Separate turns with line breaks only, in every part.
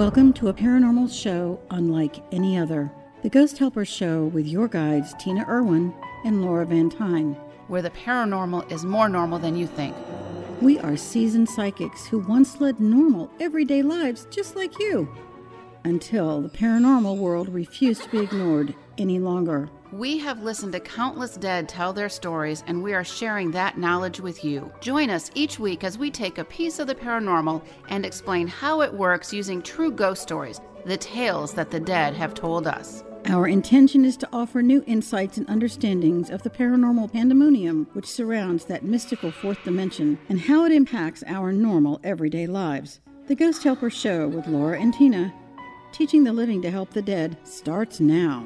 Welcome to a paranormal show unlike any other. The Ghost Helpers Show with your guides Tina Irwin and Laura Van Tyne.
Where the paranormal is more normal than you think.
We are seasoned psychics who once led normal, everyday lives just like you. Until the paranormal world refused to be ignored any longer.
We have listened to countless dead tell their stories, and we are sharing that knowledge with you. Join us each week as we take a piece of the paranormal and explain how it works using true ghost stories, the tales that the dead have told us.
Our intention is to offer new insights and understandings of the paranormal pandemonium which surrounds that mystical fourth dimension and how it impacts our normal everyday lives. The Ghost Helpers Show with Laura and Tina, teaching the living to help the dead, starts now.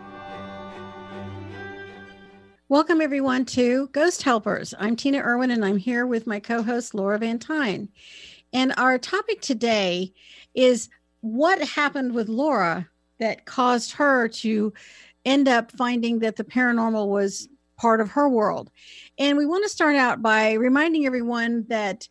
Welcome, everyone, to Ghost Helpers. I'm Tina Irwin, and I'm here with my co-host, Laura Van Tyne. And our topic today is what happened with Laura that caused her to end up finding that the paranormal was part of her world. And we want to start out by reminding everyone that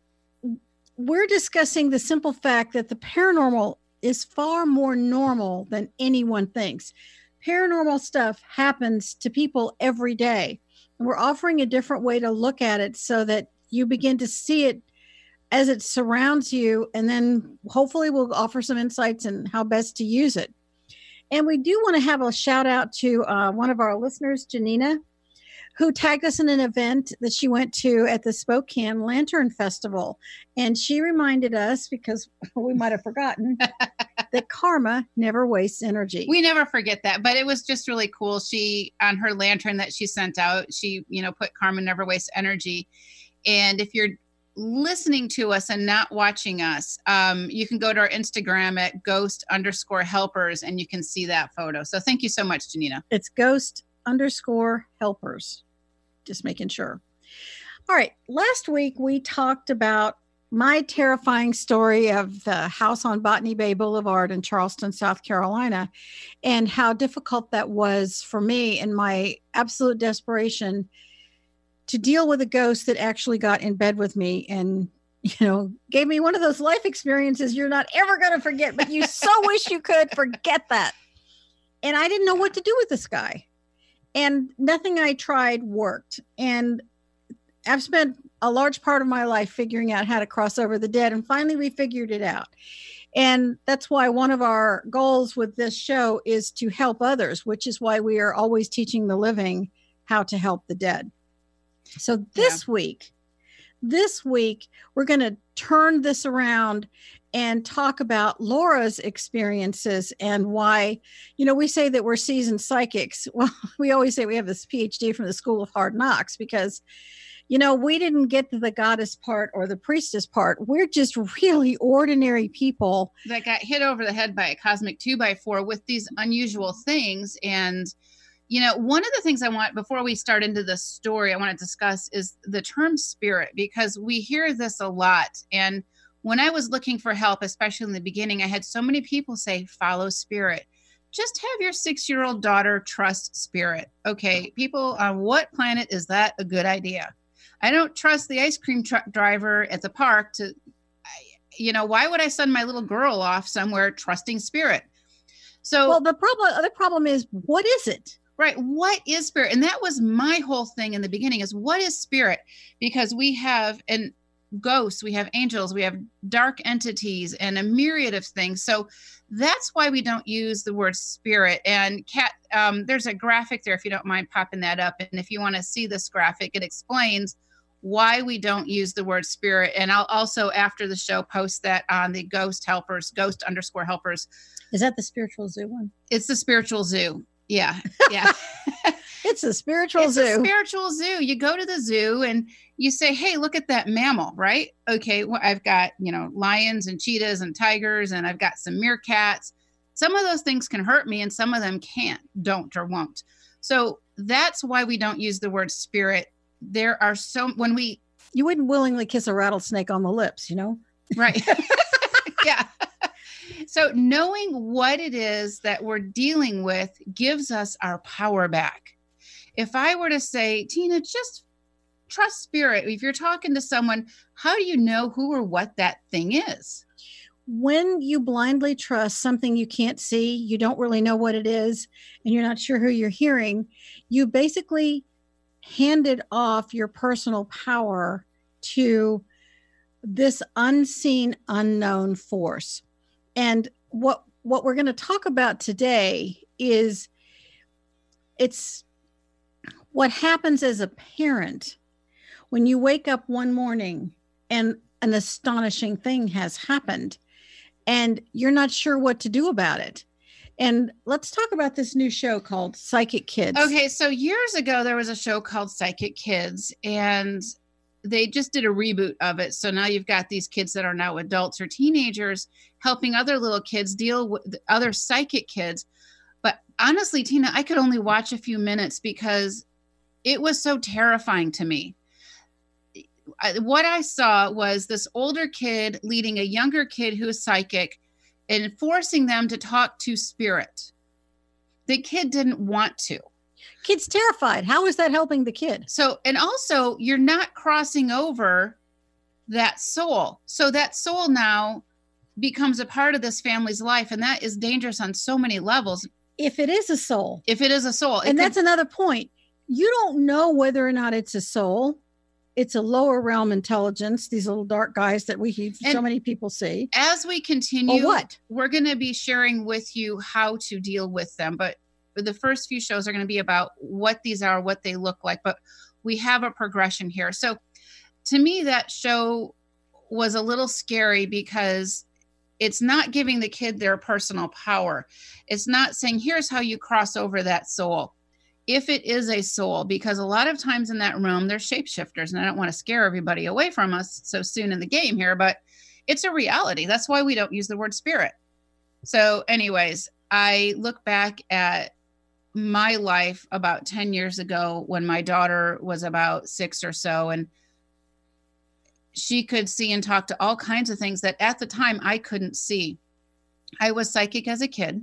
we're discussing the simple fact that the paranormal is far more normal than anyone thinks. Paranormal stuff happens to people every day. And we're offering a different way to look at it so that you begin to see it as it surrounds you. And then hopefully we'll offer some insights on how best to use it. And we do want to have a shout out to one of our listeners, Janina, who tagged us in an event that she went to at the Spokane Lantern Festival. And she reminded us, because we might have forgotten, that karma never wastes energy.
We never forget that, but it was just really cool. She, on her lantern that she sent out, she, put karma never wastes energy. And if you're listening to us and not watching us, you can go to our Instagram at ghost_helpers and you can see that photo. So thank you so much, Janina.
It's ghost_helpers. Just making sure. All right. Last week we talked about my terrifying story of the house on Botany Bay Boulevard in Charleston, South Carolina, and how difficult that was for me and my absolute desperation to deal with a ghost that actually got in bed with me and, gave me one of those life experiences you're not ever going to forget, but you so wish you could forget that. And I didn't know what to do with this guy. And nothing I tried worked. And I've spent a large part of my life figuring out how to cross over the dead. And finally, we figured it out. And that's why one of our goals with this show is to help others, which is why we are always teaching the living how to help the dead. So this week, we're going to turn this around and talk about Laura's experiences and why, we say that we're seasoned psychics. Well, we always say we have this PhD from the School of Hard Knocks because, we didn't get to the goddess part or the priestess part. We're just really ordinary people
that got hit over the head by a cosmic 2x4 with these unusual things. And, one of the things I want, before we start into the story, I want to discuss is the term spirit, because we hear this a lot. And when I was looking for help, especially in the beginning, I had so many people say, follow spirit. Just have your 6-year-old daughter trust spirit. Okay, people, on what planet is that a good idea? I don't trust the ice cream truck driver at the park to, why would I send my little girl off somewhere trusting spirit? So,
well, the problem is, what is it?
Right. What is spirit? And that was my whole thing in the beginning is what is spirit? Because we have ghosts, we have angels, we have dark entities and a myriad of things. So that's why we don't use the word spirit. And Kat, there's a graphic there, if you don't mind popping that up. And if you want to see this graphic, it explains why we don't use the word spirit. And I'll also, after the show, post that on the Ghost Helpers, ghost_helpers.
Is that the spiritual zoo one?
It's the spiritual zoo. Yeah.
It's a spiritual zoo.
It's a spiritual zoo. You go to the zoo and you say, hey, look at that mammal, right? Okay, well, I've got, lions and cheetahs and tigers, and I've got some meerkats. Some of those things can hurt me and some of them can't, don't, or won't. So that's why we don't use the word spirit. There are
you wouldn't willingly kiss a rattlesnake on the lips,
Right. Yeah. So knowing what it is that we're dealing with gives us our power back. If I were to say, Tina, just trust spirit. If you're talking to someone, how do you know who or what that thing is?
when you blindly trust something you can't see, you don't really know what it is, and you're not sure who you're hearing, you basically handed off your personal power to this unseen, unknown force. And what we're going to talk about today is it's what happens as a parent when you wake up one morning and an astonishing thing has happened and you're not sure what to do about it. And let's talk about this new show called Psychic Kids.
Okay, so years ago, there was a show called Psychic Kids, and they just did a reboot of it. So now you've got these kids that are now adults or teenagers helping other little kids deal with other psychic kids. But honestly, Tina, I could only watch a few minutes because it was so terrifying to me. What I saw was this older kid leading a younger kid who is psychic and forcing them to talk to spirit. The kid didn't want to.
Kid's terrified. How is that helping the kid?
So, and also you're not crossing over that soul. So that soul now becomes a part of this family's life. And that is dangerous on so many levels.
If it is a soul.
If it is a soul.
And that's another point. You don't know whether or not it's a soul. It's a lower realm intelligence, these little dark guys that so many people see.
As we continue,
we're
going to be sharing with you how to deal with them. But the first few shows are going to be about what these are, what they look like. But we have a progression here. So to me, that show was a little scary because it's not giving the kid their personal power. It's not saying, here's how you cross over that soul. If it is a soul, because a lot of times in that room, there's shapeshifters, and I don't want to scare everybody away from us so soon in the game here, but it's a reality. That's why we don't use the word spirit. So anyways, I look back at my life about 10 years ago when my daughter was about 6 or so, and she could see and talk to all kinds of things that at the time I couldn't see. I was psychic as a kid.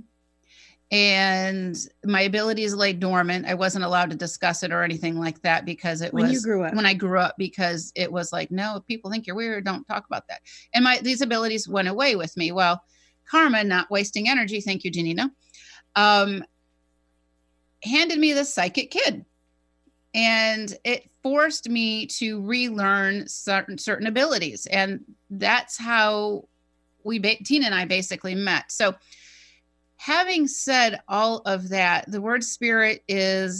And my abilities lay dormant. I wasn't allowed to discuss it or anything like that because it was when I grew up, because it was like, no, if people think you're weird, don't talk about that. And these abilities went away with me. Well, karma, not wasting energy. Thank you, Janina. Handed me this psychic kid, and it forced me to relearn certain abilities. And that's how Tina and I basically met. So having said all of that, the word spirit is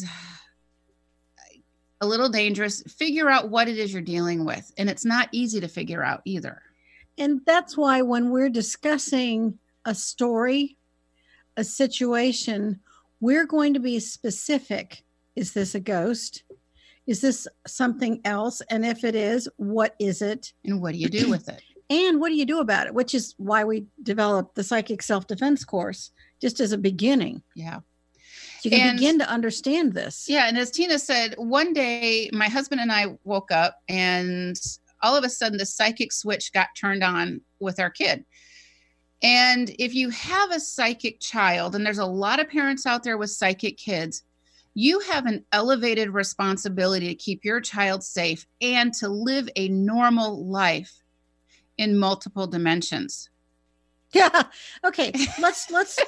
a little dangerous. Figure out what it is you're dealing with. And it's not easy to figure out either.
And that's why when we're discussing a story, a situation, we're going to be specific. Is this a ghost? Is this something else? And if it is, what is it?
And what do you do with it?
And what do you do about it? Which is why we developed the Psychic Self-Defense course, just as a beginning.
Yeah.
So you can begin to understand this.
Yeah. And as Tina said, one day my husband and I woke up and all of a sudden the psychic switch got turned on with our kid. And if you have a psychic child, and there's a lot of parents out there with psychic kids, you have an elevated responsibility to keep your child safe and to live a normal life in multiple dimensions.
Yeah. Okay. Let's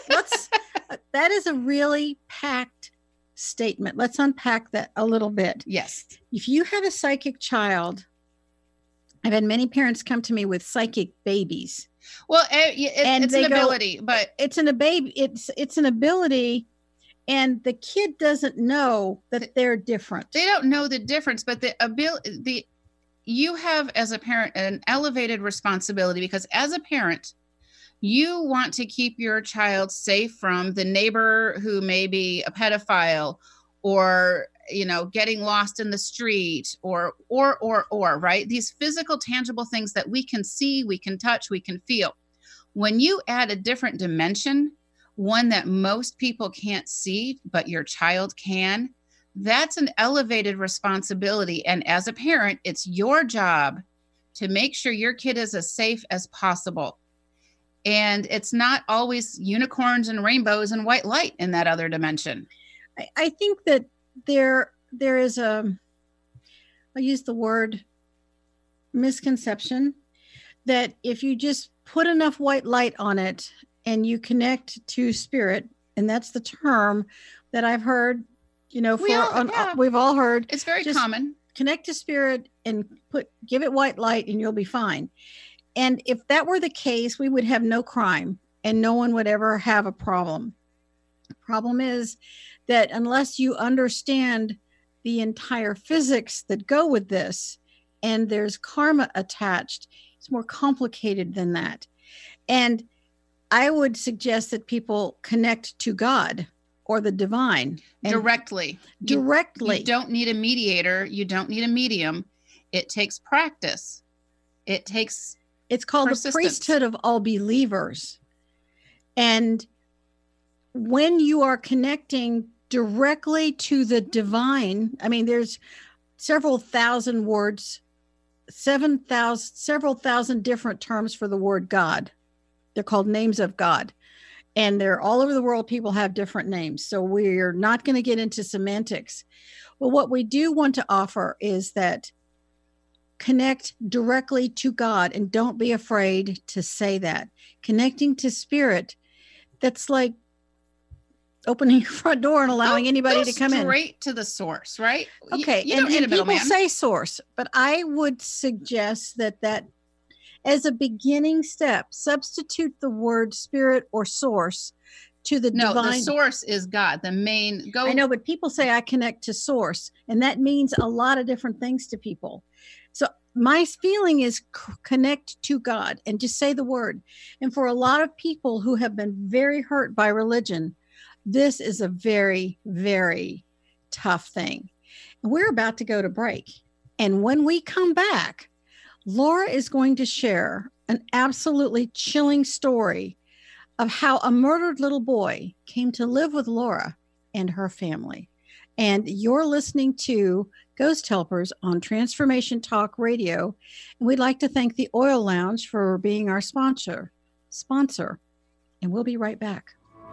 that is a really packed statement. Let's unpack that a little bit.
Yes.
If you have a psychic child, I've had many parents come to me with psychic babies.
Well, it's an ability, but
it's an ability, and the kid doesn't know that they're different.
They don't know the difference, but you have as a parent an elevated responsibility, because as a parent, you want to keep your child safe from the neighbor who may be a pedophile, or getting lost in the street, or right? These physical, tangible things that we can see, we can touch, we can feel. When you add a different dimension, one that most people can't see, but your child can, that's an elevated responsibility. And as a parent, it's your job to make sure your kid is as safe as possible. And it's not always unicorns and rainbows and white light in that other dimension.
I think that there is I use the word misconception, that if you just put enough white light on it and you connect to spirit, and that's the term that I've heard, we've all heard.
It's very common.
Connect to spirit and give it white light and you'll be fine. And if that were the case, we would have no crime and no one would ever have a problem. The problem is that unless you understand the entire physics that go with this, and there's karma attached, it's more complicated than that. And I would suggest that people connect to God or the divine.
Directly. You don't need a mediator. You don't need a medium. It takes practice. It's called the priesthood of all believers.
And when you are connecting directly to the divine, I mean, there's several thousand words, several thousand different terms for the word God. They're called names of God. And they're all over the world. People have different names. So we're not going to get into semantics. Well, what we do want to offer is that connect directly to God, and don't be afraid to say that. Connecting to spirit, that's like opening your front door and allowing anybody to come in.
Straight to the source, right?
Okay.
You don't need a middleman.
People say source, but I would suggest that as a beginning step, substitute the word spirit or source to the divine.
No, the source is God, the main.
I know, but people say I connect to source, and that means a lot of different things to people. So my feeling is connect to God and just say the word. And for a lot of people who have been very hurt by religion, this is a very, very tough thing. We're about to go to break. And when we come back, Laura is going to share an absolutely chilling story of how a murdered little boy came to live with Laura and her family. And you're listening to Ghost Helpers on Transformation Talk Radio. And we'd like to thank the Oil Lounge for being our sponsor. And we'll be right back.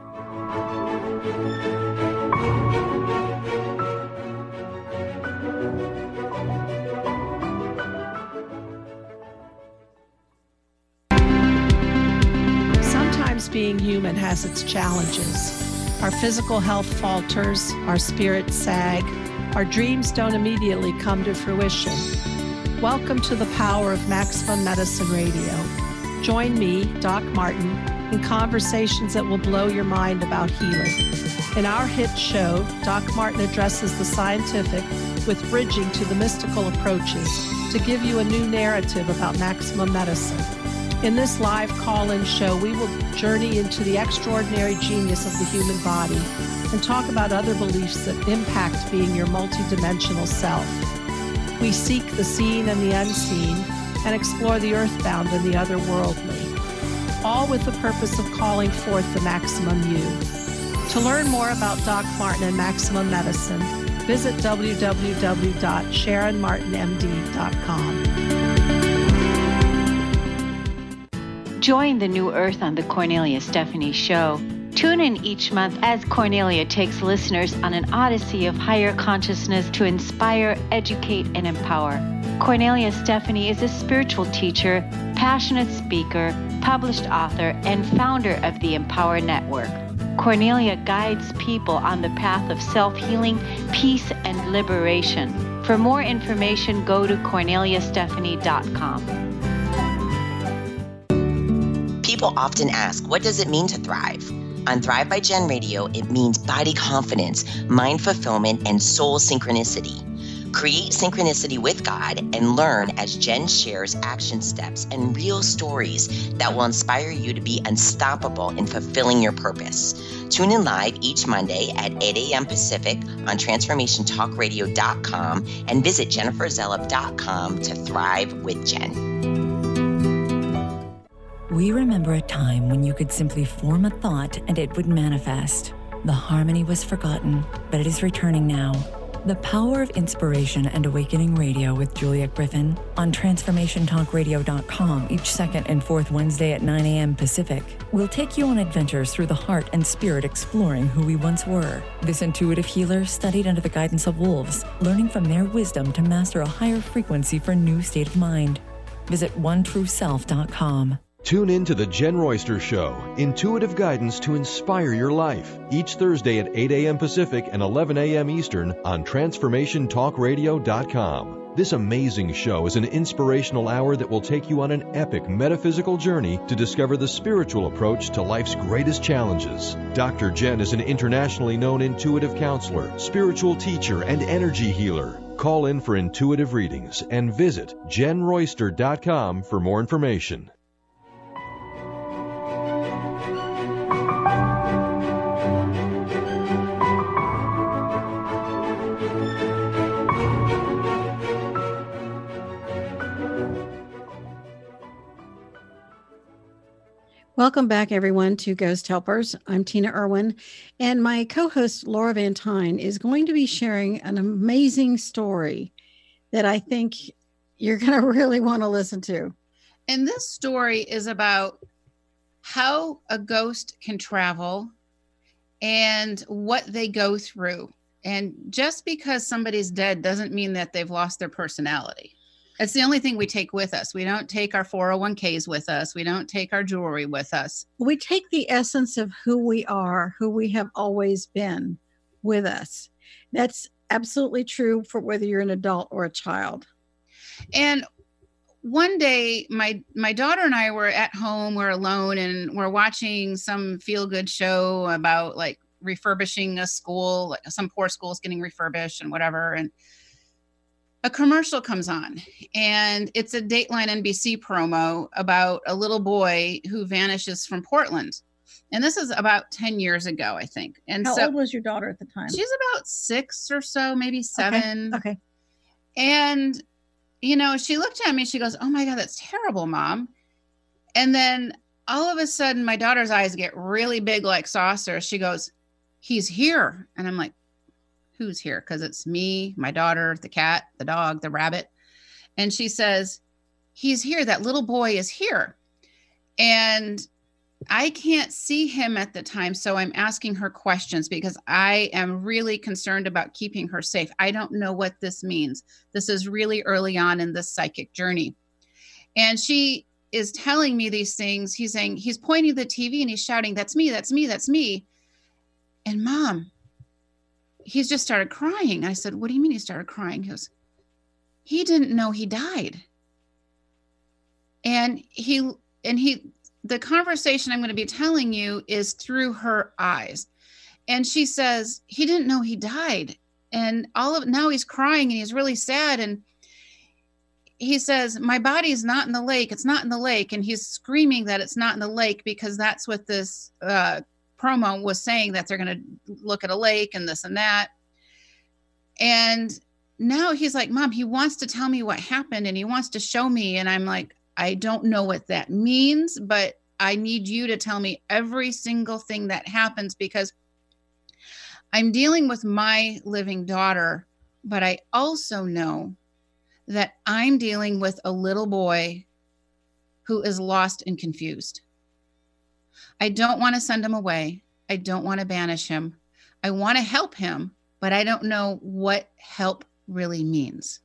Sometimes being human has its challenges. Our physical health falters, our spirits sag, our dreams don't immediately come to fruition. Welcome to the power of Maximum Medicine Radio. Join me, Doc Martin, in conversations that will blow your mind about healing. In our hit show, Doc Martin addresses the scientific with bridging to the mystical approaches to give you a new narrative about maximum medicine. In this live call-in show, we will journey into the extraordinary genius of the human body and talk about other beliefs that impact being your multidimensional self. We seek the seen and the unseen and explore the earthbound and the otherworldly, all with the purpose of calling forth the maximum you. To learn more about Doc Martin and Maximum Medicine, visit www.sharonmartinmd.com.
Join the New Earth on the Cornelia Stephanie Show. Tune in each month as Cornelia takes listeners on an odyssey of higher consciousness to inspire, educate, and empower. Cornelia Stephanie is a spiritual teacher, passionate speaker, published author, and founder of the Empower Network. Cornelia guides people on the path of self-healing, peace, and liberation. For more information, go to corneliastephanie.com.
People often ask, what does it mean to thrive? On Thrive by Jen Radio, it means body confidence, mind fulfillment, and soul synchronicity. Create synchronicity with God and learn as Jen shares action steps and real stories that will inspire you to be unstoppable in fulfilling your purpose. Tune in live each Monday at 8 a.m. Pacific on TransformationTalkRadio.com and visit JenniferZellup.com to thrive with Jen.
We remember a time when you could simply form a thought and it would manifest. The harmony was forgotten, but it is returning now. The Power of Inspiration and Awakening Radio with Julia Griffin on TransformationTalkRadio.com each second and fourth Wednesday at 9 a.m. Pacific. We'll take you on adventures through the heart and spirit exploring who we once were. This intuitive healer studied under the guidance of wolves, learning from their wisdom to master a higher frequency for a new state of mind. Visit OneTrueSelf.com.
Tune in to The Jen Royster Show, intuitive guidance to inspire your life, each Thursday at 8 a.m. Pacific and 11 a.m. Eastern on TransformationTalkRadio.com. This amazing show is an inspirational hour that will take you on an epic metaphysical journey to discover the spiritual approach to life's greatest challenges. Dr. Jen is an internationally known intuitive counselor, spiritual teacher, and energy healer. Call in for intuitive readings and visit JenRoyster.com for more information.
Welcome back, everyone, to Ghost Helpers. I'm Tina Irwin, and my co-host Laura Van Tyne is going to be sharing an amazing story that I think you're going to really want to listen to.
And this story is about how a ghost can travel and what they go through. And just because somebody's dead doesn't mean that they've lost their personality. It's the only thing we take with us. We don't take our 401ks with us. We don't take our jewelry with us.
We take the essence of who we are, who we have always been with us. That's absolutely true for whether you're an adult or a child.
And one day, my daughter and I were at home, we're alone, and we're watching some feel-good show about like refurbishing a school, like some poor school's getting refurbished and whatever. And a commercial comes on, and it's a Dateline NBC promo about a little boy who vanishes from Portland. And this is about 10 years ago, I think. And
How old was your daughter at the time?
She's about 6 or so, maybe 7.
Okay.
And, you know, she looked at me, she goes, "Oh my God, that's terrible, Mom." And then all of a sudden, my daughter's eyes get really big like saucers. She goes, "He's here." And I'm like, "Who's here?" Because it's me, my daughter, the cat, the dog, the rabbit. And she says, "He's here. That little boy is here." And I can't see him at the time. So I'm asking her questions because I am really concerned about keeping her safe. I don't know what this means. This is really early on in this psychic journey. And she is telling me these things. He's saying, he's pointing to the TV and he's shouting, "That's me, that's me, that's me." And Mom, he's just started crying. I said, "What do you mean he started crying?" He goes, "He didn't know he died." And the conversation I'm going to be telling you is through her eyes. And she says, "He didn't know he died." And now he's crying and he's really sad. And he says, "My body's not in the lake. It's not in the lake." And he's screaming that it's not in the lake because that's what this, promo was saying, that they're going to look at a lake and this and that. And now he's like, "Mom," he wants to tell me what happened and he wants to show me. And I'm like, "I don't know what that means, but I need you to tell me every single thing that happens because I'm dealing with my living daughter, but I also know that I'm dealing with a little boy who is lost and confused. I don't want to send him away. I don't want to banish him. I want to help him, but I don't know what help really means."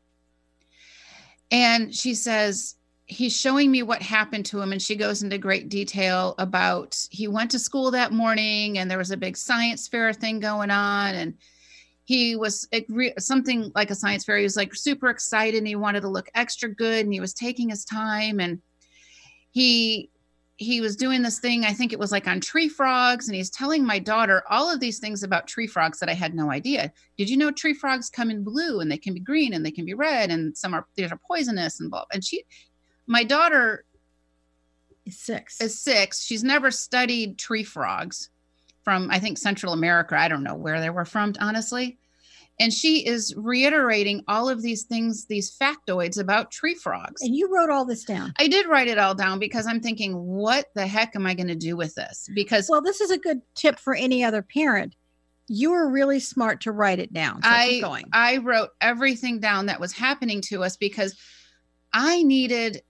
And she says, he's showing me what happened to him. And she goes into great detail about, he went to school that morning and there was a big science fair thing going on. And he was something like a science fair. He was like super excited and he wanted to look extra good. And he was taking his time and he was doing this thing, I think it was like on tree frogs, and he's telling my daughter all of these things about tree frogs that I had no idea. Did you know tree frogs come in blue and they can be green and they can be red and these are poisonous and blah. And my daughter
is 6.
She's never studied tree frogs from, I think, Central America. I don't know where they were from, honestly. And she is reiterating all of these things, these factoids about tree frogs.
And you wrote all this down.
I did write it all down because I'm thinking, what the heck am I going to do with this? Because,
well, this is a good tip for any other parent. You were really smart to write it down. So keep going.
I wrote everything down that was happening to us because I needed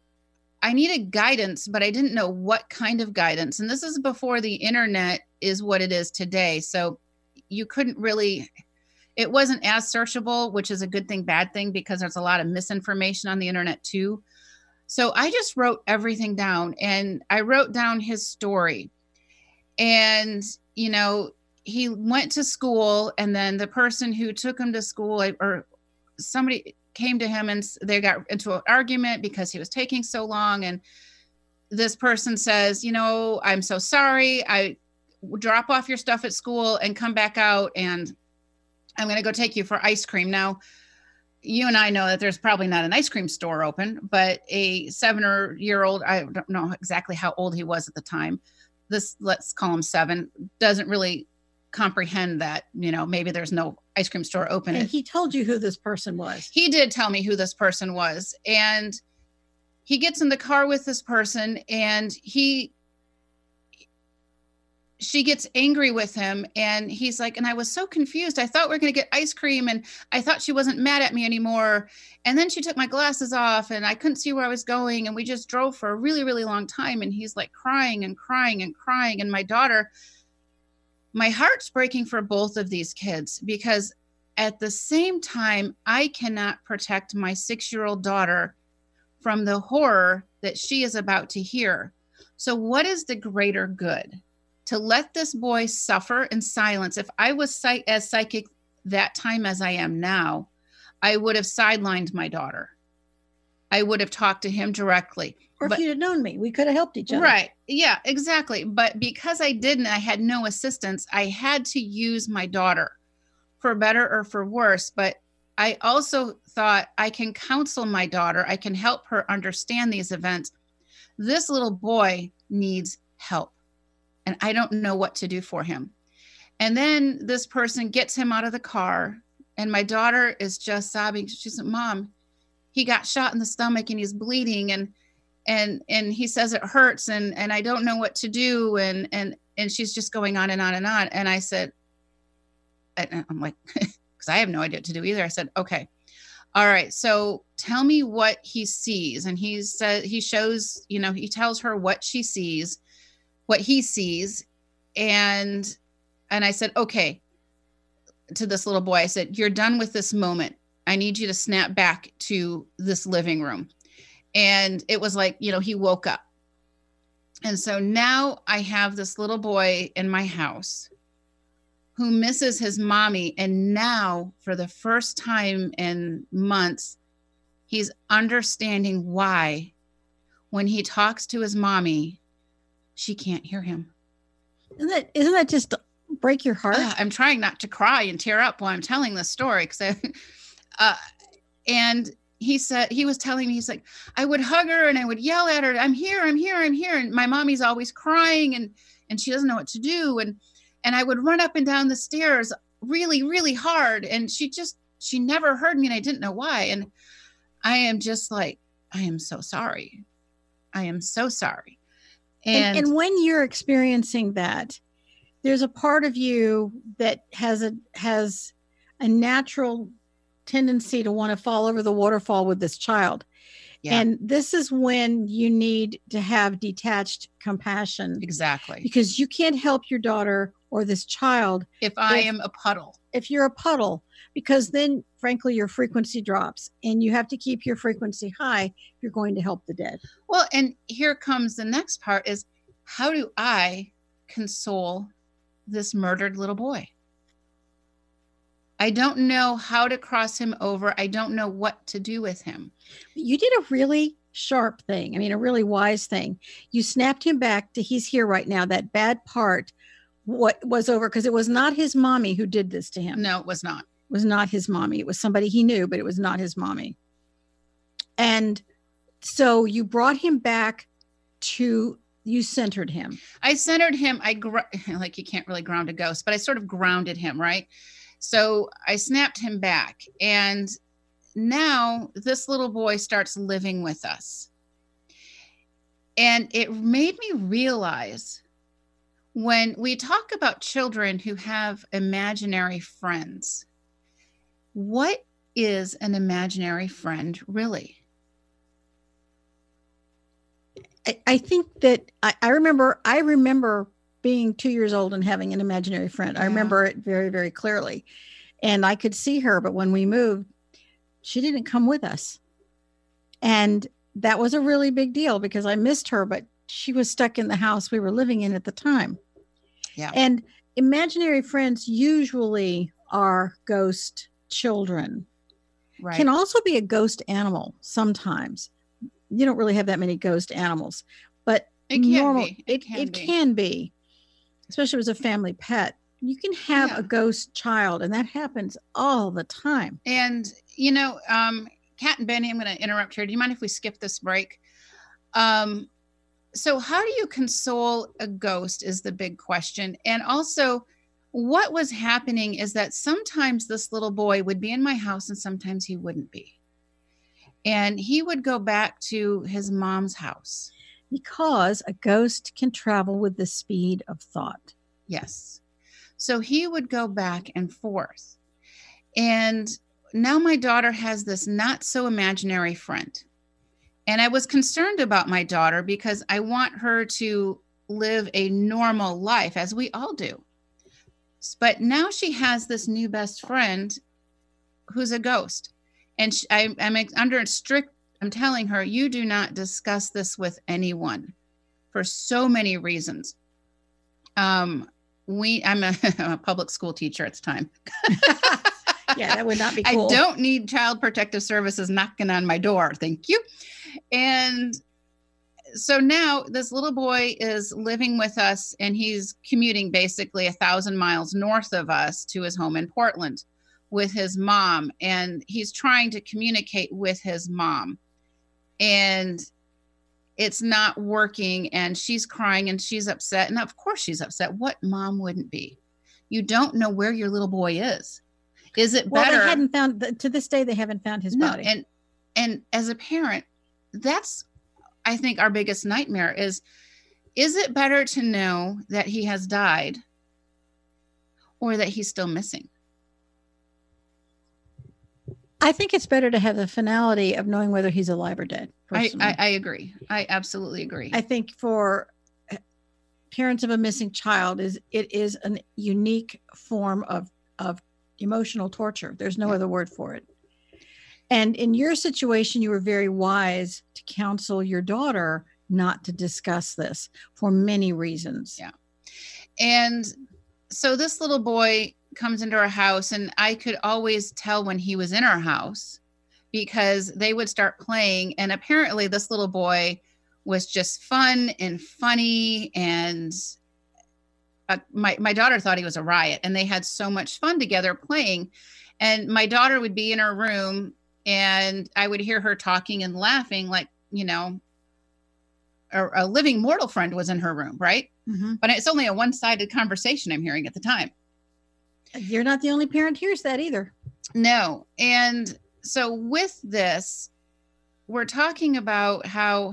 guidance, but I didn't know what kind of guidance. And this is before the internet is what it is today. So you couldn't really, it wasn't as searchable, which is a good thing, bad thing, because there's a lot of misinformation on the internet too. So I just wrote everything down, and I wrote down his story. And, you know, he went to school, and then the person who took him to school, or somebody came to him, and they got into an argument because he was taking so long. And this person says, you know, I'm so sorry. I drop off your stuff at school and come back out, and I'm going to go take you for ice cream. Now, you and I know that there's probably not an ice cream store open, but a 7-year-old, I don't know exactly how old he was at the time. Let's call him 7, doesn't really comprehend that, you know, maybe there's no ice cream store open.
And he told you who this person was.
He did tell me who this person was. And he gets in the car with this person, and she gets angry with him, and he's like, and I was so confused. I thought we were going to get ice cream, and I thought she wasn't mad at me anymore. And then she took my glasses off, and I couldn't see where I was going. And we just drove for a really, really long time. And he's like crying and crying and crying. And my daughter, my heart's breaking for both of these kids, because at the same time, I cannot protect my 6-year-old daughter from the horror that she is about to hear. So what is the greater good? To let this boy suffer in silence. If I was as psychic that time as I am now, I would have sidelined my daughter. I would have talked to him directly.
Or if you'd have known me, we could have helped each other.
Right. Yeah, exactly. But because I didn't, I had no assistance. I had to use my daughter, for better or for worse. But I also thought, I can counsel my daughter. I can help her understand these events. This little boy needs help, and I don't know what to do for him. And then this person gets him out of the car, and my daughter is just sobbing. She said, Mom, he got shot in the stomach and he's bleeding, and he says it hurts, and I don't know what to do. And she's just going on and on and on. And I said, and I'm like, because I have no idea what to do either. I said, okay, all right, so tell me what he sees. And he said, he shows, you know, he tells her what she sees, what he sees. And I said, okay, to this little boy, I said, you're done with this moment. I need you to snap back to this living room. And it was like, you know, he woke up. And so now I have this little boy in my house who misses his mommy. And now, for the first time in months, he's understanding why, when he talks to his mommy, she can't hear him.
Isn't that just break your heart?
I'm trying not to cry and tear up while I'm telling this story. And he said, he was telling me, he's like, I would hug her and I would yell at her, I'm here, I'm here, I'm here. And my mommy's always crying, and she doesn't know what to do. And I would run up and down the stairs really, really hard. And she never heard me, and I didn't know why. And I am just like, I am so sorry. I am so sorry.
And when you're experiencing that, there's a part of you that has a natural tendency to want to fall over the waterfall with this child. Yeah. And this is when you need to have detached compassion.
Exactly.
Because you can't help your daughter or this child
if I am a puddle.
If you're a puddle, because then, frankly, your frequency drops, and you have to keep your frequency high if you're going to help the dead.
Well, and here comes the next part is, how do I console this murdered little boy? I don't know how to cross him over. I don't know what to do with him.
You did a really sharp thing. I mean, a really wise thing. You snapped him back to, he's here right now. That bad part, what was over, because it was not his mommy who did this to him.
No, it was not.
It was not his mommy. It was somebody he knew, but it was not his mommy. And so you brought him back to, you centered him.
I centered him. Like, you can't really ground a ghost, but I sort of grounded him, right? So I snapped him back, and now this little boy starts living with us. And it made me realize, when we talk about children who have imaginary friends, what is an imaginary friend really?
I think that I remember being 2 years old and having an imaginary friend. Yeah. I remember it very, very clearly. And I could see her, but when we moved, she didn't come with us. And that was a really big deal because I missed her, but she was stuck in the house we were living in at the time.
Yeah.
And imaginary friends usually are ghost children.
Right.
Can also be a ghost animal sometimes. You don't really have that many ghost animals, but
It can be.
It can be, especially if it's a family pet. You can have a ghost child, and that happens all the time.
And, Kat and Benny, I'm going to interrupt here. Do you mind if we skip this break? So how do you console a ghost is the big question. And also, what was happening is that sometimes this little boy would be in my house and sometimes he wouldn't be. And he would go back to his mom's house.
Because a ghost can travel with the speed of thought.
Yes. So he would go back and forth. And now my daughter has this not so imaginary friend. And I was concerned about my daughter because I want her to live a normal life, as we all do. But now she has this new best friend who's a ghost. And I'm under strict, I'm telling her, you do not discuss this with anyone for so many reasons. I'm a public school teacher at the time.
Yeah, that would not be cool.
I don't need Child Protective Services knocking on my door. Thank you. And so now this little boy is living with us and he's commuting basically 1,000 miles north of us to his home in Portland with his mom. And he's trying to communicate with his mom. And it's not working. And she's crying and she's upset. And of course she's upset. What mom wouldn't be? You don't know where your little boy is. Is it better?
Well, they hadn't found, to this day, they haven't found his body.
And as a parent, that's, I think, our biggest nightmare is it better to know that he has died or that he's still missing?
I think it's better to have the finality of knowing whether he's alive or dead.
I agree. I absolutely agree.
I think for parents of a missing child, it is a unique form of emotional torture. There's no other word for it. And in your situation, you were very wise to counsel your daughter not to discuss this for many reasons.
Yeah. And so this little boy comes into our house, and I could always tell when he was in our house because they would start playing. And apparently this little boy was just fun and funny. And my daughter thought he was a riot, and they had so much fun together playing. And my daughter would be in her room and I would hear her talking and laughing like, a living mortal friend was in her room. Right.
Mm-hmm.
But it's only a one-sided conversation I'm hearing at the time.
You're not the only parent who hears that either.
No. And so with this, we're talking about how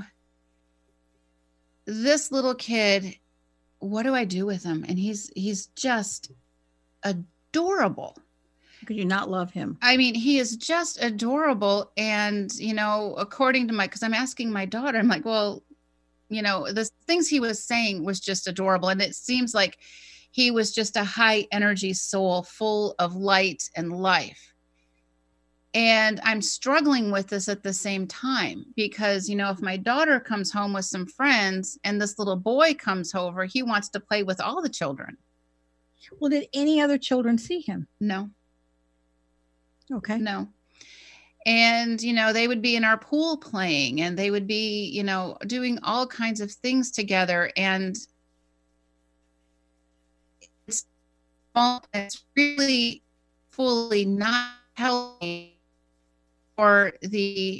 this little kid, what do I do with him? And he's just adorable.
Could you not love him?
I mean, he is just adorable. And, according to because I'm asking my daughter, I'm like, well, the things he was saying was just adorable. And it seems like he was just a high energy soul full of light and life. And I'm struggling with this at the same time because, if my daughter comes home with some friends and this little boy comes over, he wants to play with all the children.
Well, did any other children see him?
No.
Okay.
No. And, they would be in our pool playing and they would be, doing all kinds of things together. And it's really fully not healthy for the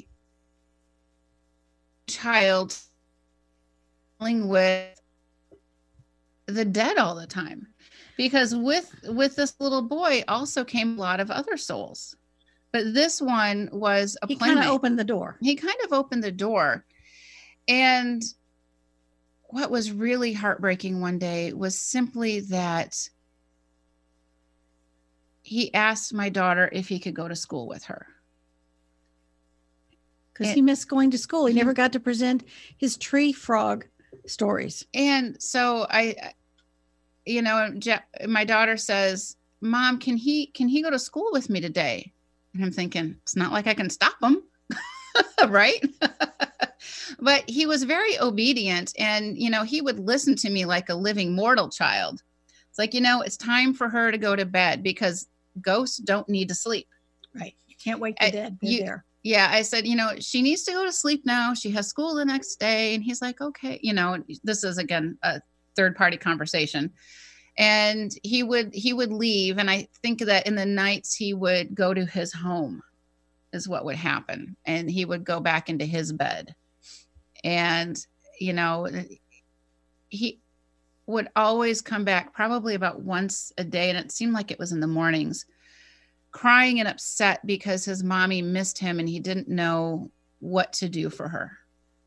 child dealing with the dead all the time, because with this little boy also came a lot of other souls, but this one was a playmate.
He kind of opened the door.
He kind of opened the door. And what was really heartbreaking one day was simply that he asked my daughter if he could go to school with her.
Because he missed going to school. He never got to present his tree frog stories.
And so my daughter says, Mom, can he go to school with me today? And I'm thinking, it's not like I can stop him. Right. But he was very obedient, and, he would listen to me like a living mortal child. It's like, it's time for her to go to bed because ghosts don't need to sleep.
Right. You can't wake the dead. They're there.
Yeah. I said, she needs to go to sleep now. She has school the next day. And he's like, okay. This is, again, a third party conversation. And he would leave. And I think that in the nights he would go to his home is what would happen. And he would go back into his bed. And, he would always come back probably about once a day. And it seemed like it was in the mornings, crying and upset because his mommy missed him and he didn't know what to do for her.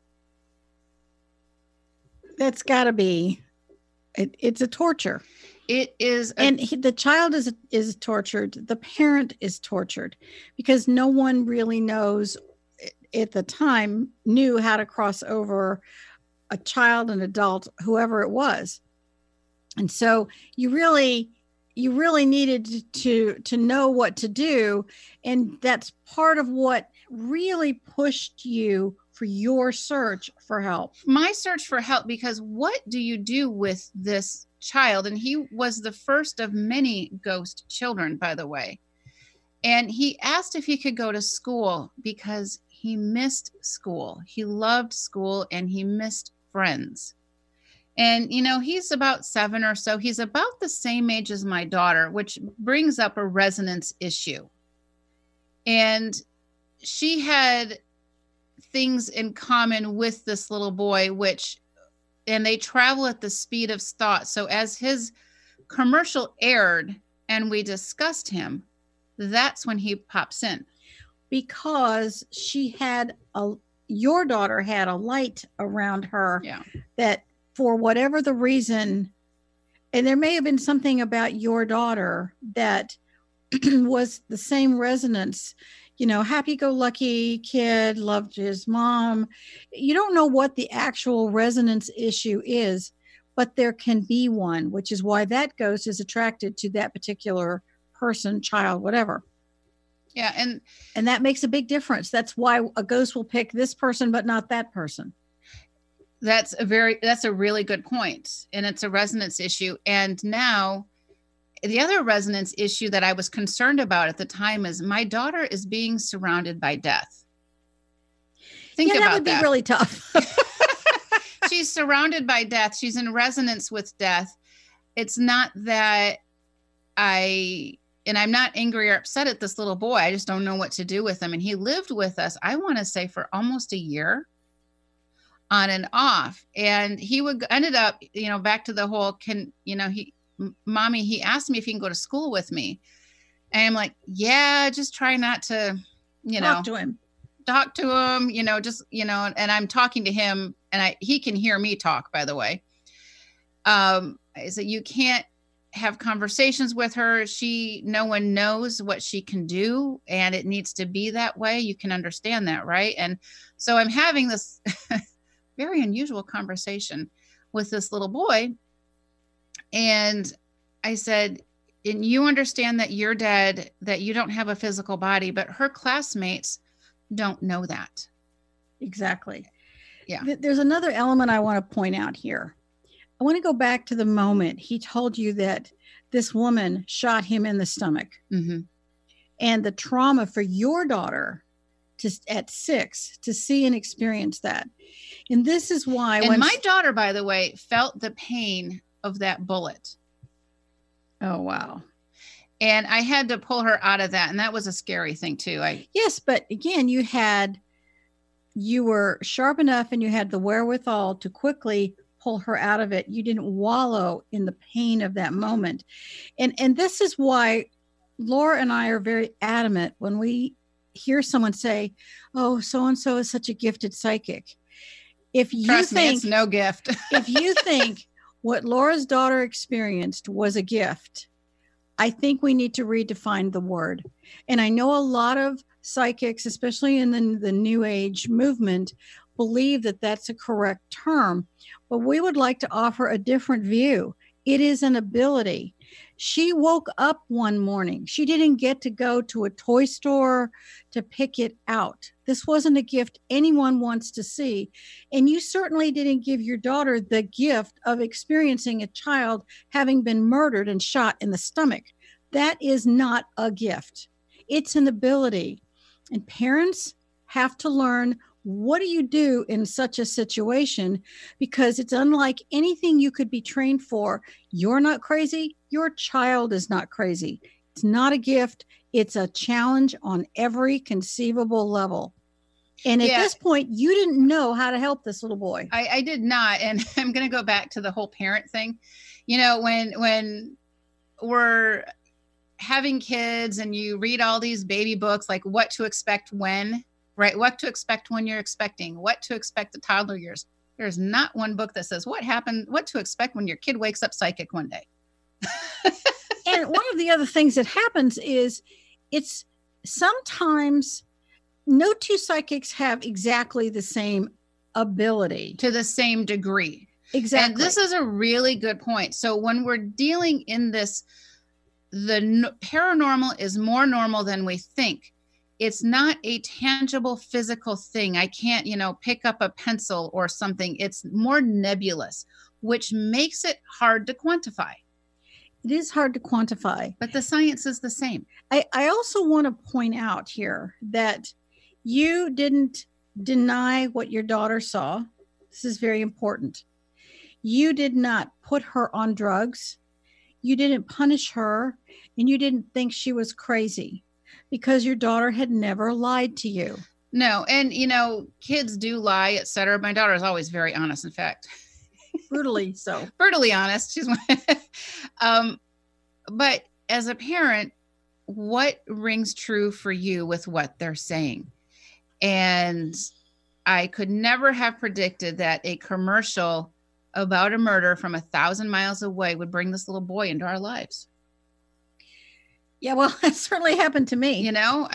That's gotta be, it's a torture.
It is.
The child is tortured. The parent is tortured because no one really knows at the time knew how to cross over a child, an adult, whoever it was. And so you really needed to know what to do. And that's part of what really pushed you for your search for help.
My search for help, because what do you do with this child? And he was the first of many ghost children, by the way. And he asked if he could go to school because he missed school. He loved school and he missed friends. And, he's about 7 or so. He's about the same age as my daughter, which brings up a resonance issue. And she had things in common with this little boy, and they travel at the speed of thought. So as his commercial aired and we discussed him, that's when he pops in.
Because your daughter had a light around her that for whatever the reason, and there may have been something about your daughter that was the same resonance, happy-go-lucky kid, loved his mom. You don't know what the actual resonance issue is, but there can be one, which is why that ghost is attracted to that particular person, child, whatever.
Yeah.
And that makes a big difference. That's why a ghost will pick this person, but not that person.
That's a really good point. And it's a resonance issue. And now the other resonance issue that I was concerned about at the time is my daughter is being surrounded by death. Think about that. That would
be really tough.
She's surrounded by death. She's in resonance with death. It's not that I'm not angry or upset at this little boy. I just don't know what to do with him. And he lived with us, I want to say, for almost a year on and off. And he ended up, back to the whole, Mommy, he asked me if he can go to school with me. And I'm like, yeah, just try not to,
talk to him,
and I'm talking to him and he can hear me talk, by the way. I said, you can't have conversations with her. No one knows what she can do, and it needs to be that way. You can understand that, right? And so I'm having this very unusual conversation with this little boy. And I said, and you understand that you're dead, that you don't have a physical body, but her classmates don't know that.
Exactly.
Yeah.
There's another element I want to point out here. I want to go back to the moment he told you that this woman shot him in the stomach.
Mm-hmm.
And the trauma for your daughter at 6 to see and experience that. And this is why
when my daughter, by the way, felt the pain of that bullet.
Oh, wow.
And I had to pull her out of that. And that was a scary thing too.
Yes, but again, you were sharp enough and you had the wherewithal to quickly pull her out of it. You didn't wallow in the pain of that moment. And this is why Laura and I are very adamant when we hear someone say, oh, so-and-so is such a gifted psychic. If you
Trust me, it's no gift.
If you think what Laura's daughter experienced was a gift, I think we need to redefine the word. And I know a lot of psychics, especially in the New Age movement, believe that that's a correct term, but we would like to offer a different view. It is an ability. She woke up one morning. She didn't get to go to a toy store to pick it out. This wasn't a gift anyone wants to see. And you certainly didn't give your daughter the gift of experiencing a child having been murdered and shot in the stomach. That is not a gift. It's an ability. And parents have to learn, what do you do in such a situation? Because it's unlike anything you could be trained for. You're not crazy. Your child is not crazy. It's not a gift. It's a challenge on every conceivable level. And at this point, you didn't know how to help this little boy.
I did not. And I'm going to go back to the whole parent thing. You know, when we're having kids and you read all these baby books, like what to expect when, right? What to expect when you're expecting, what to expect the toddler years. There's not one book that says what to expect when your kid wakes up psychic one day.
And one of the other things that happens is it's sometimes no two psychics have exactly the same ability.
To the same degree.
Exactly.
And this is a really good point. So when we're dealing in this, the paranormal is more normal than we think. It's not a tangible physical thing. I can't, pick up a pencil or something. It's more nebulous, which makes it hard to quantify.
It is hard to quantify.
But the science is the same.
I also want to point out here that you didn't deny what your daughter saw. This is very important. You did not put her on drugs. You didn't punish her, and you didn't think she was crazy because your daughter had never lied to you.
No. And, kids do lie, et cetera. My daughter is always very honest, in fact.
Brutally so.
Brutally honest. She's but as a parent, what rings true for you with what they're saying? And I could never have predicted that a commercial about a murder from 1,000 miles away would bring this little boy into our lives.
Yeah, well, it certainly happened to me.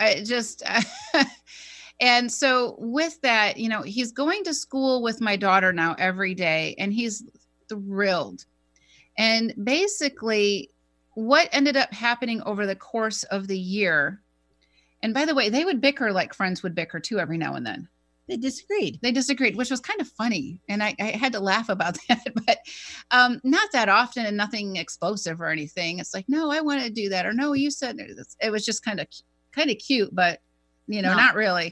And so with that, he's going to school with my daughter now every day, and he's thrilled. And basically what ended up happening over the course of the year, and by the way, they would bicker like friends would bicker too every now and then.
They disagreed, which
was kind of funny. And I had to laugh about that, but not that often and nothing explosive or anything. It's like, no, I want to do that. Or no, you said it was just kind of cute, but not really.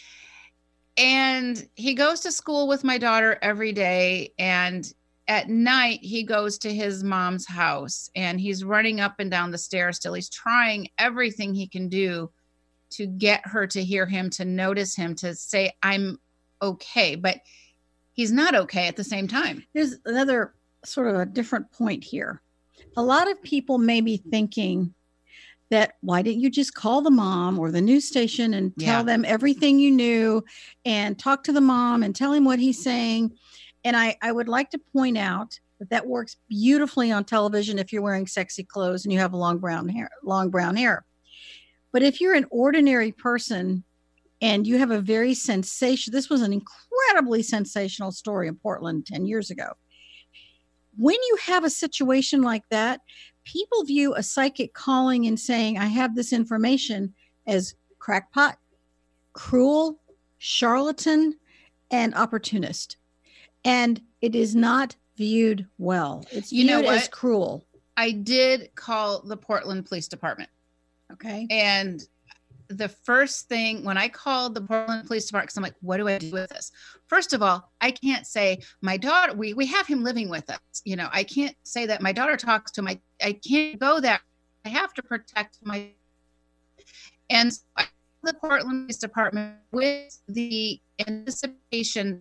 And he goes to school with my daughter every day. And at night he goes to his mom's house and he's running up and down the stairs till he's trying everything he can do to get her to hear him, to notice him, to say, I'm okay. But he's not okay at the same time.
There's another sort of a different point here. A lot of people may be thinking that, why didn't you just call the mom or the news station and tell them everything you knew and talk to the mom and tell him what he's saying? And I would like to point out that works beautifully on television if you're wearing sexy clothes and you have long brown hair. But if you're an ordinary person and you have a very this was an incredibly sensational story in Portland 10 years ago. When you have a situation like that, people view a psychic calling and saying, I have this information, as crackpot, cruel, charlatan, and opportunist. And it is not viewed well. It's viewed as cruel.
I did call the Portland Police Department.
Okay.
And the first thing when I called the Portland Police Department, because I'm like, what do I do with this? First of all, I can't say my daughter, we have him living with us. I can't say that my daughter talks to him. I can't go there. I have to protect my. And so I called the Portland Police Department with the anticipation.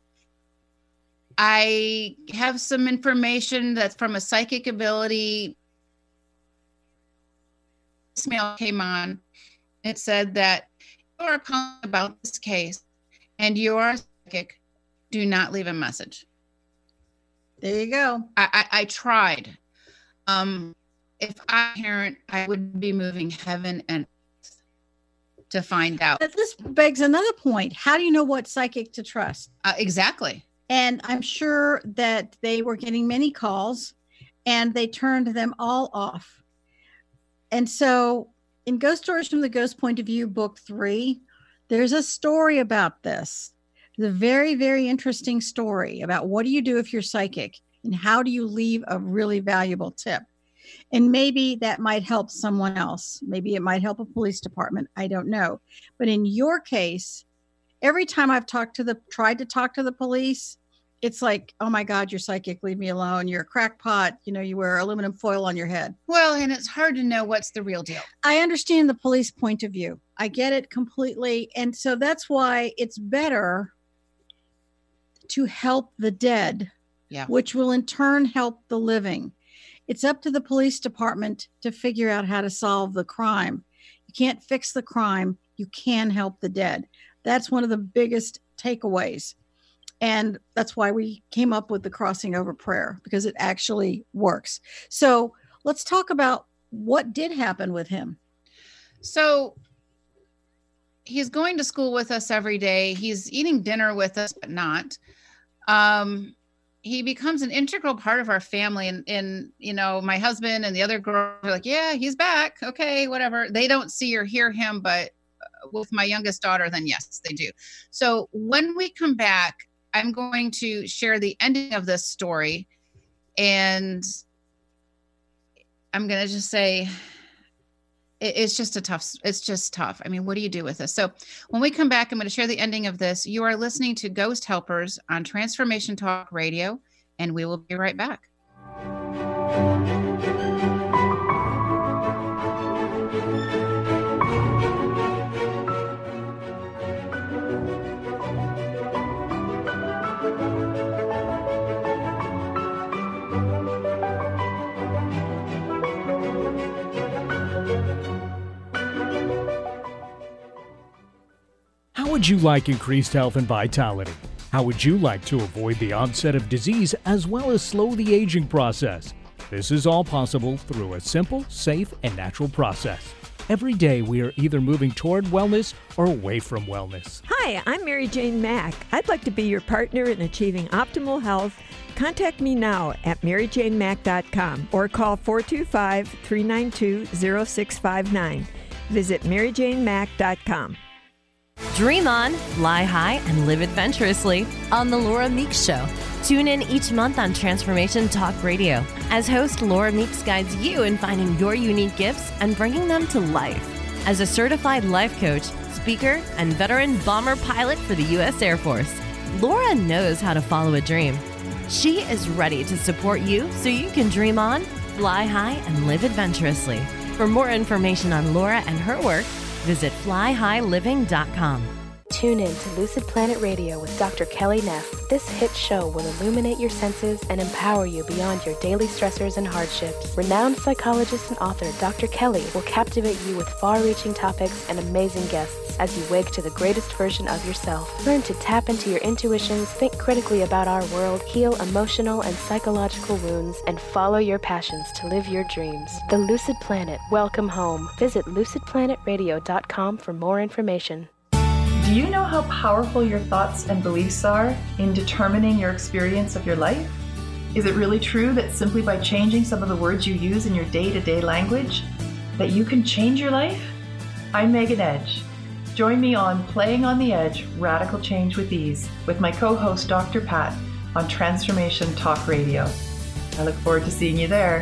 I have some information that's from a psychic ability. Mail came on. It said that you are calling about this case and you are psychic. Do not leave a message.
There you go.
I tried. If I were a parent, I would be moving heaven and earth to find out.
But this begs another point. How do you know what psychic to trust?
Exactly.
And I'm sure that they were getting many calls and they turned them all off. And so in Ghost Stories from the Ghost Point of View, book 3, there's a story about this. It's a very, very interesting story about what do you do if you're psychic and how do you leave a really valuable tip. And maybe that might help someone else. Maybe it might help a police department. I don't know. But in your case, every time I've tried to talk to the police, it's like, oh my God, you're psychic. Leave me alone. You're a crackpot. You wear aluminum foil on your head.
Well, and it's hard to know what's the real deal.
I understand the police point of view. I get it completely. And so that's why it's better to help the dead, which will in turn help the living. It's up to the police department to figure out how to solve the crime. You can't fix the crime. You can help the dead. That's one of the biggest takeaways. And that's why we came up with the crossing over prayer, because it actually works. So let's talk about what did happen with him.
So he's going to school with us every day. He's eating dinner with us, but not. He becomes an integral part of our family. And my husband and the other girl are like, yeah, he's back. Okay, whatever. They don't see or hear him, but with my youngest daughter, then yes, they do. So when we come back, I'm going to share the ending of this story. And I'm going to just say, it's just tough. I mean, what do you do with this? So when we come back, I'm going to share the ending of this. You are listening to Ghost Helpers on Transformation Talk Radio, and we will be right back.
How would you like increased health and vitality? How would you like to avoid the onset of disease as well as slow the aging process? This is all possible through a simple, safe, and natural process. Every day we are either moving toward wellness or away from wellness.
Hi, I'm Mary Jane Mack. I'd like to be your partner in achieving optimal health. Contact me now at maryjanemack.com or call 425-392-0659. Visit maryjanemack.com.
Dream on, fly high, and live adventurously on The Laura Meeks Show. Tune in each month on Transformation Talk Radio as host Laura Meeks guides you in finding your unique gifts and bringing them to life. As a certified life coach, speaker, and veteran bomber pilot for the U.S. Air Force, Laura knows how to follow a dream. She is ready to support you so you can dream on, fly high, and live adventurously. For more information on Laura and her work, visit flyhighliving.com.
Tune in to Lucid Planet Radio with Dr. Kelly Neff. This hit show will illuminate your senses and empower you beyond your daily stressors and hardships. Renowned psychologist and author Dr. Kelly will captivate you with far-reaching topics and amazing guests as you wake to the greatest version of yourself. Learn to tap into your intuitions, think critically about our world, heal emotional and psychological wounds, and follow your passions to live your dreams. The Lucid Planet. Welcome home. Visit lucidplanetradio.com for more information.
Do you know how powerful your thoughts and beliefs are in determining your experience of your life? Is it really true that simply by changing some of the words you use in your day-to-day language, that you can change your life? I'm Megan Edge. Join me on Playing on the Edge, Radical Change with Ease, with my co-host Dr. Pat on Transformation Talk Radio. I look forward to seeing you there.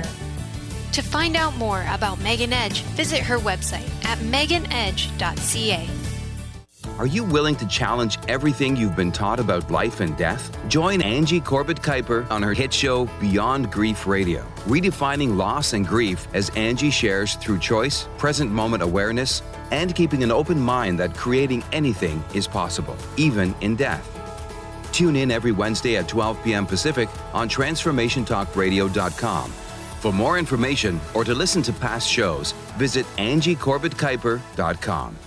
To find out more about Megan Edge, visit her website at meganedge.ca.
Are you willing to challenge everything you've been taught about life and death? Join Angie Corbett-Kuiper on her hit show Beyond Grief Radio, redefining loss and grief as Angie shares through choice, present moment awareness, and keeping an open mind that creating anything is possible, even in death. Tune in every Wednesday at 12 p.m. Pacific on TransformationTalkRadio.com. For more information or to listen to past shows, visit AngieCorbettKuiper.com.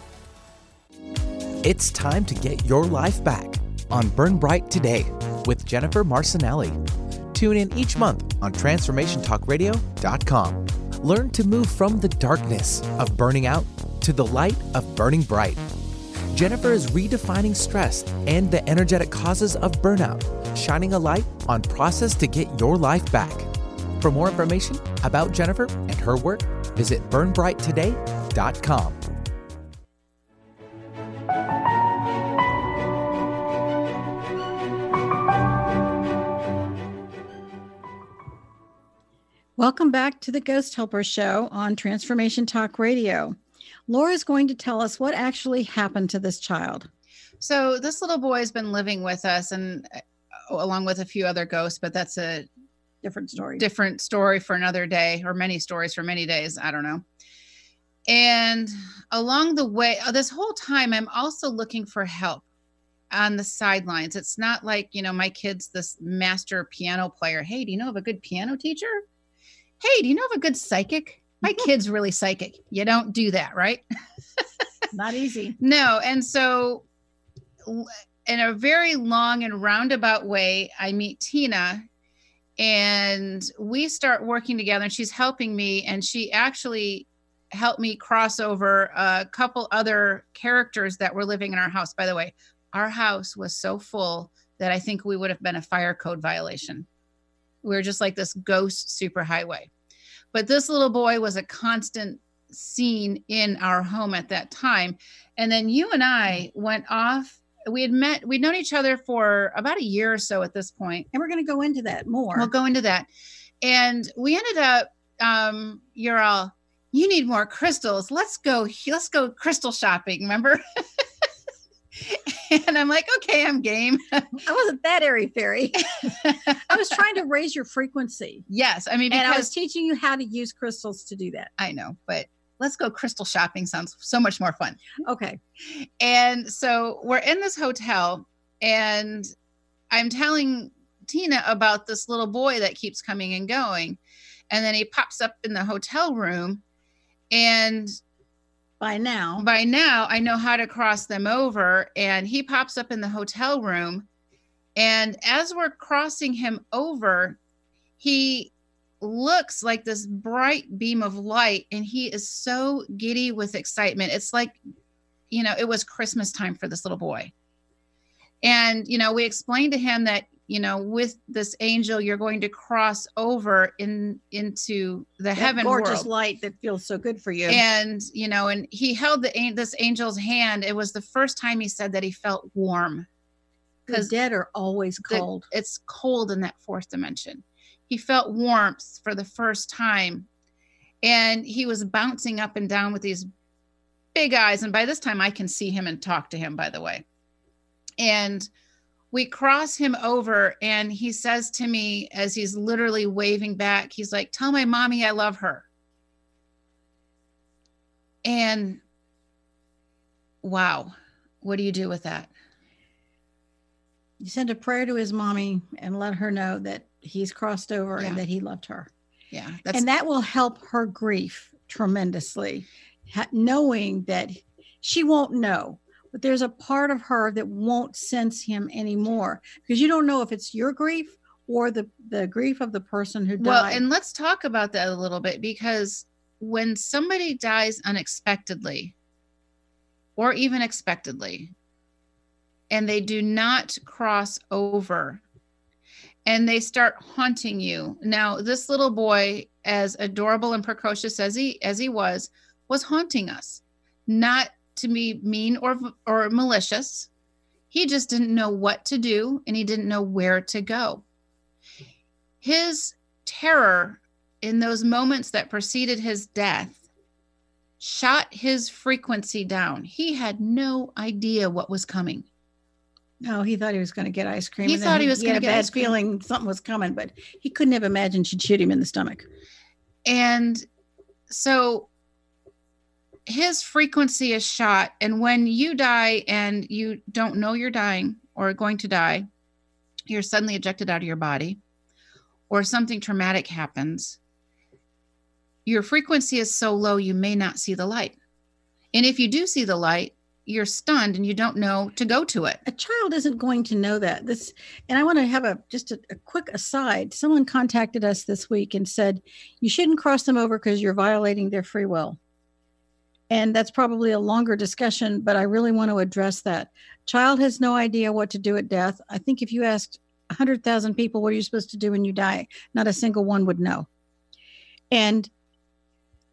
It's time to get your life back on Burn Bright Today with Jennifer Marcinelli. Tune in each month on TransformationTalkRadio.com. Learn to move from the darkness of burning out to the light of burning bright. Jennifer is redefining stress and the energetic causes of burnout, shining a light on process to get your life back. For more information about Jennifer and her work, Visit burnbrighttoday.com.
Welcome back to the Ghost Helper Show on Transformation Talk Radio. Laura's going to tell us what actually happened to this child.
So this little boy has been living with us, and along with a few other ghosts, but that's a
different
story for another day, or many stories for many days. I don't know. And along the way, this whole time, I'm also looking for help on the sidelines. It's not like, my kid's this master piano player. Hey, do you know of a good piano teacher? Hey, do you know of a good psychic? My kid's really psychic. You don't do that, right?
Not easy.
No. And so in a very long and roundabout way, I meet Tina, and we start working together, and she's helping me, and she actually helped me cross over a couple other characters that were living in our house. By the way, our house was so full that I think we would have been a fire code violation. We were just like this ghost superhighway. But this little boy was a constant scene in our home at that time. And then you and I went off. We'd known each other for about a year or so at this point.
And we're going to go into that more.
We'll go into that. And we ended up, you're all, you need more crystals. Let's go crystal shopping. Remember? And I'm like, okay, I'm game.
I wasn't that airy-fairy. I was trying to raise your frequency.
Yes. I mean,
and I was teaching you how to use crystals to do that.
I know, but let's go crystal shopping. Sounds so much more fun.
Okay.
And so we're in this hotel, and I'm telling Tina about this little boy that keeps coming and going. And then he pops up in the hotel room, and
by now
I know how to cross them over. And he pops up in the hotel room, and as we're crossing him over, he looks like this bright beam of light, and he is so giddy with excitement. It's like, it was Christmas time for this little boy. And, we explained to him that, with this angel, you're going to cross over into the heaven world.
Gorgeous light that feels so good for you.
And, and he held this angel's hand. It was the first time he said that he felt warm.
The dead are always cold.
It's cold in that fourth dimension. He felt warmth for the first time. And he was bouncing up and down with these big eyes. And by this time I can see him and talk to him, by the way. And we cross him over, and he says to me, as he's literally waving back, he's like, tell my mommy I love her. And wow, what do you do with that?
You send a prayer to his mommy and let her know that he's crossed over and that he loved her.
Yeah.
And that will help her grief tremendously, knowing that she won't know. But there's a part of her that won't sense him anymore, because you don't know if it's your grief or the grief of the person who died.
Well, and let's talk about that a little bit, because when somebody dies unexpectedly or even expectedly, and they do not cross over and they start haunting you. Now, this little boy, as adorable and precocious as he was haunting us, not to be mean or malicious. He just didn't know what to do, and he didn't know where to go. His terror in those moments that preceded his death shot his frequency down. He had no idea what was coming.
No, he thought he was going to get ice cream.
He thought he was going to get
a bad feeling something was coming, but he couldn't have imagined she'd shoot him in the stomach.
And so his frequency is shot. And when you die and you don't know you're dying or going to die, you're suddenly ejected out of your body, or something traumatic happens, your frequency is so low you may not see the light. And if you do see the light, you're stunned and you don't know to go to it.
A child isn't going to know that. And I want to have a quick aside. Someone contacted us this week and said, you shouldn't cross them over because you're violating their free will. And that's probably a longer discussion, but I really want to address that. Child has no idea what to do at death. I think if you asked 100,000 people, what are you supposed to do when you die? Not a single one would know. And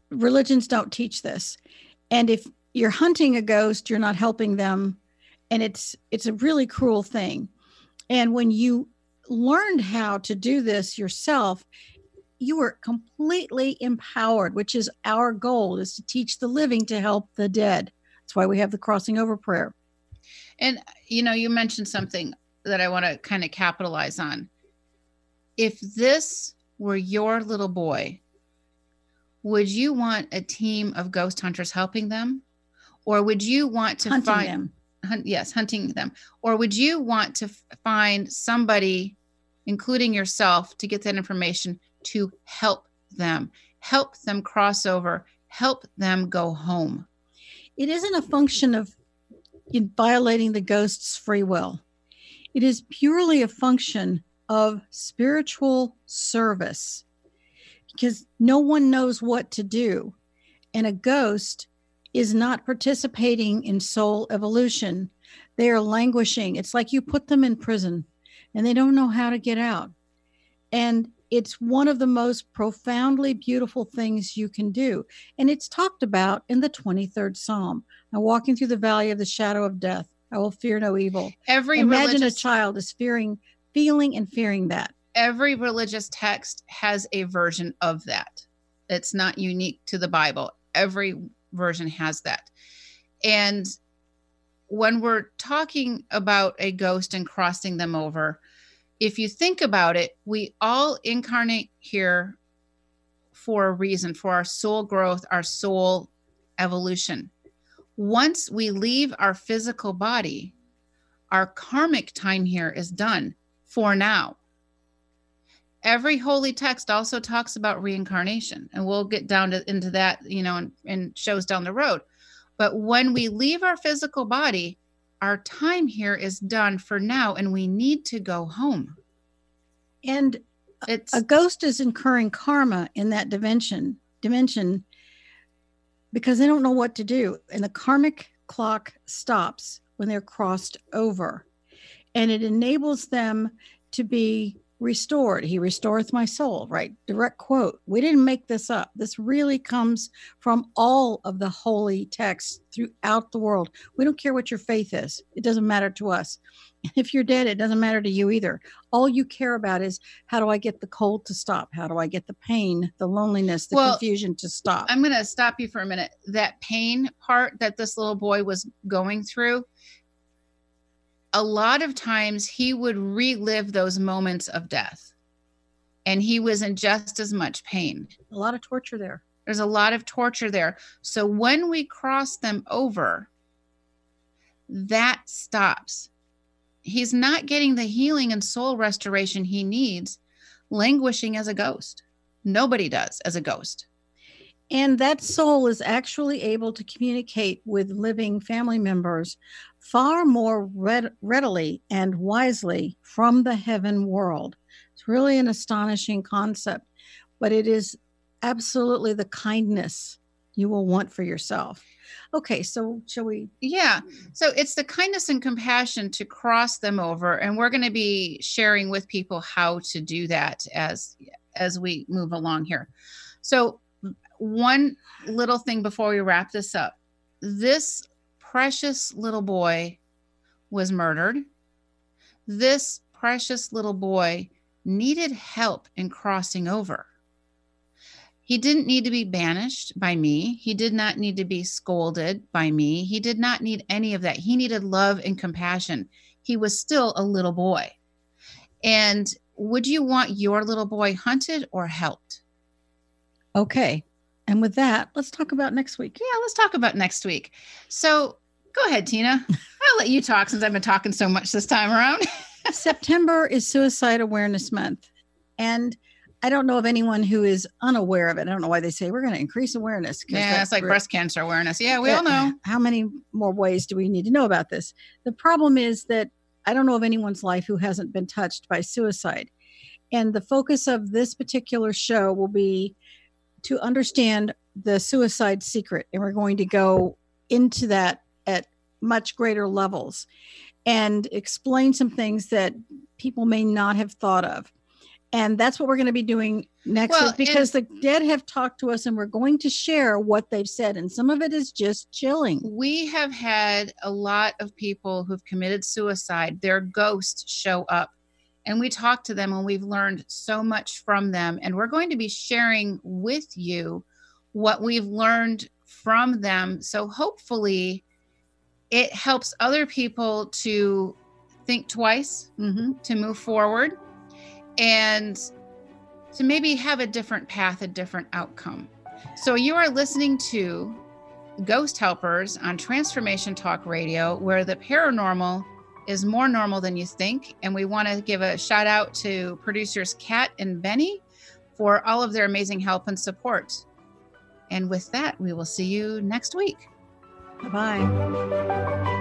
religions don't teach this. And if you're hunting a ghost, you're not helping them. And it's a really cruel thing. And when you learned how to do this yourself, you were completely empowered, which is our goal, is to teach the living to help the dead. That's why we have the crossing over prayer.
And, you mentioned something that I want to kind of capitalize on. If this were your little boy, would you want a team of ghost hunters helping them? Or would you want to hunting them? Or would you want to find somebody, including yourself, to get that information to help them cross over, help them go home?
It isn't a function of violating the ghost's free will. It is purely a function of spiritual service, because no one knows what to do. And a ghost is not participating in soul evolution. They are languishing. It's like you put them in prison and they don't know how to get out. And it's one of the most profoundly beautiful things you can do. And it's talked about in the 23rd Psalm. I'm walking through the valley of the shadow of death. I will fear no evil. Imagine a child is feeling and fearing that.
Every religious text has a version of that. It's not unique to the Bible. Every version has that. And when we're talking about a ghost and crossing them over, if you think about it, we all incarnate here for a reason, for our soul growth, our soul evolution. Once we leave our physical body, our karmic time here is done for now. Every holy text also talks about reincarnation, and we'll get down into that, in shows down the road. But when we leave our physical body, our time here is done for now, and we need to go home.
And a ghost is incurring karma in that dimension because they don't know what to do. And the karmic clock stops when they're crossed over. And it enables them to be restored. He restoreth my soul, right? Direct quote. We didn't make this up. This really comes from all of the holy texts throughout the world. We don't care what your faith is. It doesn't matter to us. If you're dead, it doesn't matter to you either. All you care about is, how do I get the cold to stop? How do I get the pain, the loneliness, the confusion to stop?
I'm going to stop you for a minute. That pain part that this little boy was going through, a lot of times he would relive those moments of death, and he was in just as much pain.
A lot of torture there.
There's a lot of torture there. So when we cross them over, that stops. He's not getting the healing and soul restoration he needs languishing as a ghost. Nobody does as a ghost.
And that soul is actually able to communicate with living family members far more readily and wisely from the heaven world. It's really an astonishing concept, but it is absolutely the kindness you will want for yourself. Okay, so shall we?
Yeah. So it's the kindness and compassion to cross them over. And we're going to be sharing with people how to do that as we move along here. So one little thing before we wrap this up. This precious little boy was murdered. This precious little boy needed help in crossing over. He didn't need to be banished by me. He did not need to be scolded by me. He did not need any of that. He needed love and compassion. He was still a little boy. And would you want your little boy hunted or helped?
Okay. And with that, let's talk about next week.
Yeah, let's talk about next week. So go ahead, Tina. I'll let you talk since I've been talking so much this time around.
September is Suicide Awareness Month. And I don't know of anyone who is unaware of it. I don't know why they say we're going to increase awareness.
Yeah, it's like breast cancer awareness. Yeah, we all know.
How many more ways do we need to know about this? The problem is that I don't know of anyone's life who hasn't been touched by suicide. And the focus of this particular show will be to understand the suicide secret. And we're going to go into that at much greater levels and explain some things that people may not have thought of. And that's what we're going to be doing next week, because the dead have talked to us and we're going to share what they've said. And some of it is just chilling.
We have had a lot of people who've committed suicide. Their ghosts show up and we talk to them and we've learned so much from them. And we're going to be sharing with you what we've learned from them. So hopefully it helps other people to think twice, to move forward, and to maybe have a different path, a different outcome. So you are listening to Ghost Helpers on Transformation Talk Radio, where the paranormal is more normal than you think. And we want to give a shout out to producers Kat and Benny for all of their amazing help and support. And with that, we will see you next week.
Bye-bye.